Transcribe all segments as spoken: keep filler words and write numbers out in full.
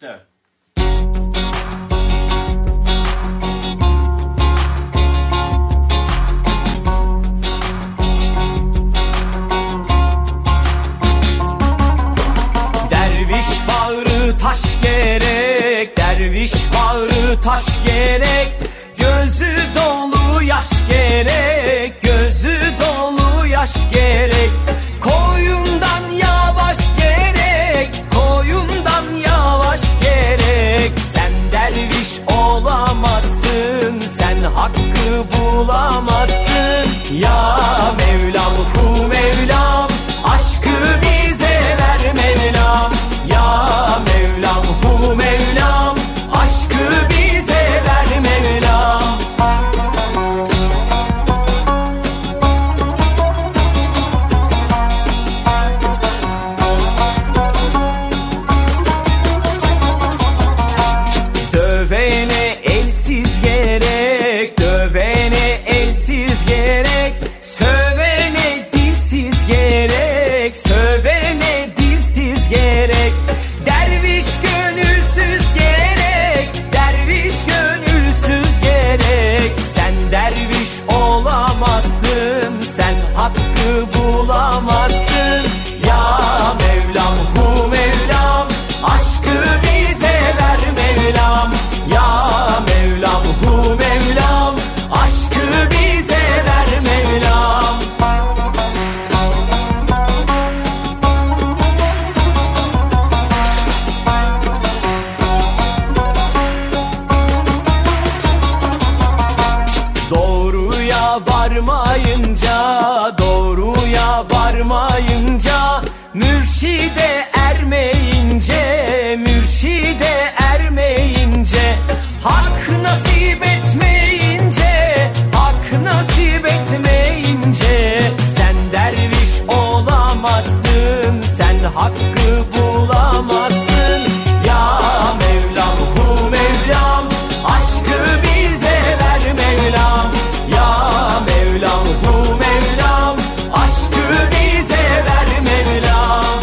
dört. Derviş bağrı taş gerek, derviş bağrı taş gerek, gözü dolu yaş gerek, gözü dolu yaş gerek. Koyundan yavaş gerek, koyundan yavaş gerek. Sen derviş olamazsın, sen hakkı bulamazsın. Ya Mevlam hu Mevlam, aşkı bize ver Mevlam. Ya Mevlam hu Mevlam, aşkı bize ver Mevlam. Dövene elsiz gerek, dövene elsiz gerek, sövene dilsiz gerek, sövene dilsiz gerek. Derviş gönülsüz gerek, derviş gönülsüz gerek. Sen derviş olamazsın, sen hakkı bulamazsın. Ya Mevlam hu Mevlam, aşkı bize ver Mevlam. Ya Mevlam hu Mevlam, aşkı bize ver Mevlam. Doğruya varmayınca, doğruya varmayınca, mürşide ermeyince, mürşide ermeyince, hak nasip etmeyince, hak nasip etmeyince, sen derviş olamazsın, sen hakkı bulamazsın. Ya Mevlam hu Mevlam, aşkı bize ver Mevlam. Ya Mevlam hu Mevlam, aşkı bize ver Mevlam.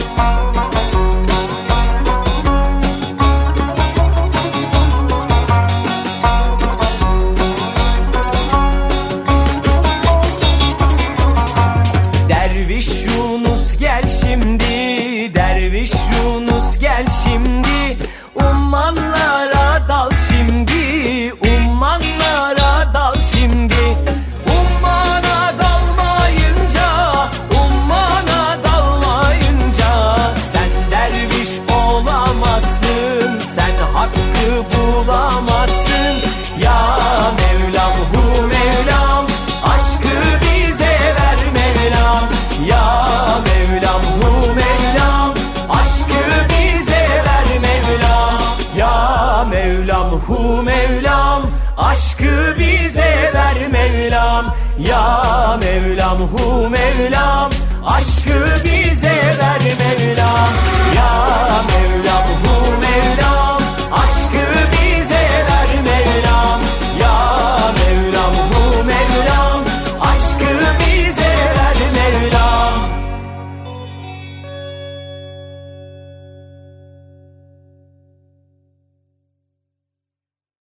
Derviş Yunus gel şimdi, derviş Yunus gel şimdi, ummanlara dal şimdi, ummanlara dal şimdi. Ummana dalmayınca, ummana dalmayınca, sen derviş olamazsın, sen hakkı bulamazsın. Ya Mevlam hu Mevlam, aşkı bize ver Mevlam. Ya Mevlam hu Mevlam, aşkı bize ver Mevlam. Ya Mevlam hu Mevlam, aşkı bize ver Mevlam. Ya Mevlam hu Mevlam, aşkı bize ver